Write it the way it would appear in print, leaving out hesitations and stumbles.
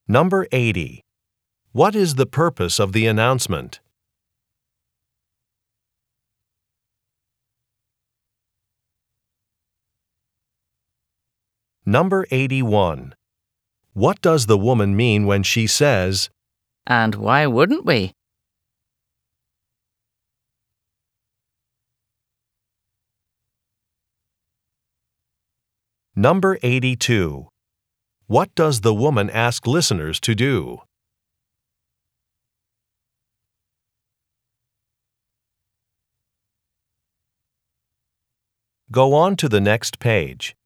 Number 80. What is the purpose of the announcement? Number 81. What does the woman mean when she says, And why wouldn't we? Number 82. What does the woman ask listeners to do? Go on to the next page.